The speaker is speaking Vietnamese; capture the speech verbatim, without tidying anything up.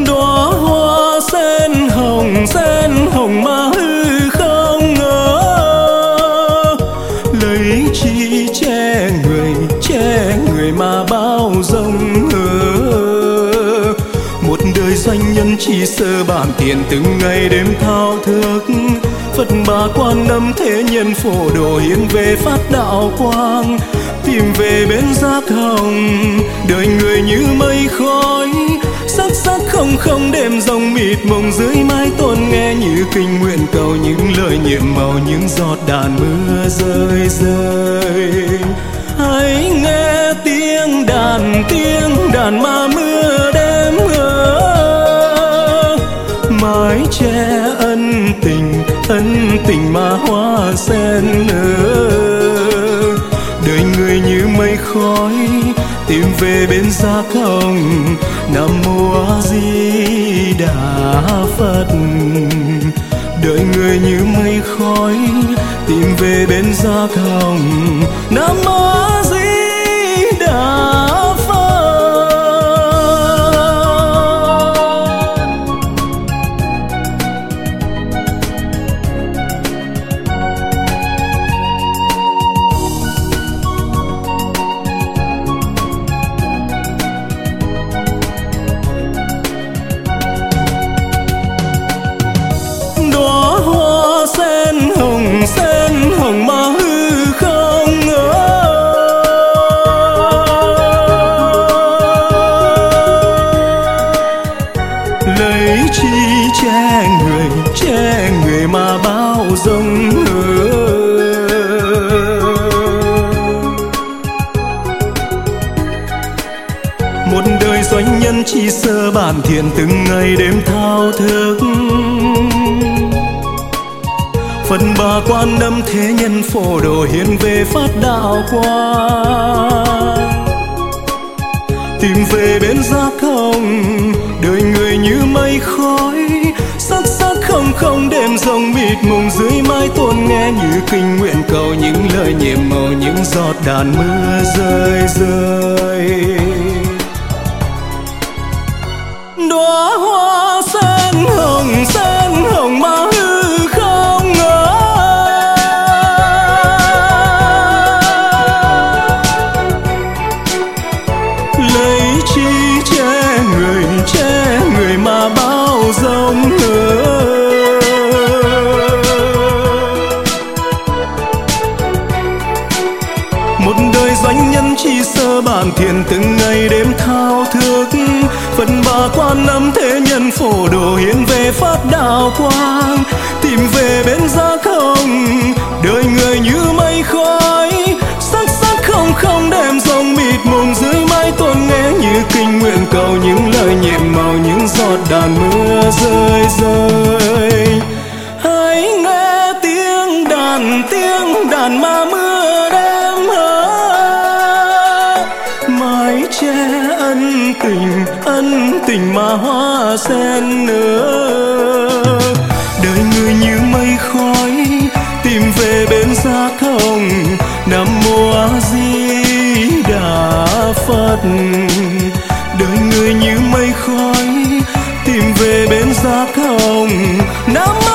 Đóa hoa sen hồng, sen hồng mà hư không ngờ, lấy chi che người, che người mà bao dung hờ. Một đời doanh nhân chỉ sơ bàn tiền, từng ngày đêm thao thức Phật bà Quan Âm thế nhân phổ độ hiến về phát đạo quang, tìm về bên giác hồng. Đời người như mây khói, sắc sắc không không đêm rồng mịt mùng, dưới mái tôn nghe như kinh nguyện cầu, những lời nhiệm màu những giọt đàn mưa rơi rơi. Hãy nghe tiếng đàn, tiếng đàn mà mưa đêm ngỡ, mái che ân tình, ân tình mà hoa sen nở. Đời người như mây khói, tìm về bên giác hồng. Nam mô A Di Đà Phật. Đời người như mây khói, tìm về bên giác hồng. Nam mô A Di Đà Phật. Sen hồng mà hư không ngờ, lấy chi che người, che người mà bao dung hờ. Một đời doanh nhân chỉ sơ bản thiện, từng ngày đêm thao thức Phật bà Quan Âm thế nhân phổ độ hiến về phát đạo quang, tìm về bên giác hồng. Đời người như mây khói, sắc sắc không không đêm rồng mịt mùng, dưới mái tôn nghe như kinh nguyện cầu, những lời nhiệm màu những giọt đàn mưa rơi rơi. Đóa hoa sen hồng, sen hồng mà hư không ngờ, lấy chi che người, che người mà bao dung hờ. Một đời doanh nhân chỉ sơ bản thiện, từng ngày đêm thao thức Phật bà Quan Âm thế nhân phổ độ hiến về phát đạo quang, tìm về bên giác hồng. Đời người như mây khói, sắc sắc không không đêm rồng mịt mùng, dưới mái tôn nghe như kinh nguyện cầu, những lời nhiệm màu những giọt đàn mưa rơi rơi. Hãy nghe tiếng đàn, tiếng đàn mà mưa đêm hờ, mái che ân tình, ân tình mà hoa sen nở. Đời người như mây khói, tìm về bên giác hồng. Nam mô A Di Đà Phật. Đời người như mây khói, tìm về bên giác hồng. Nam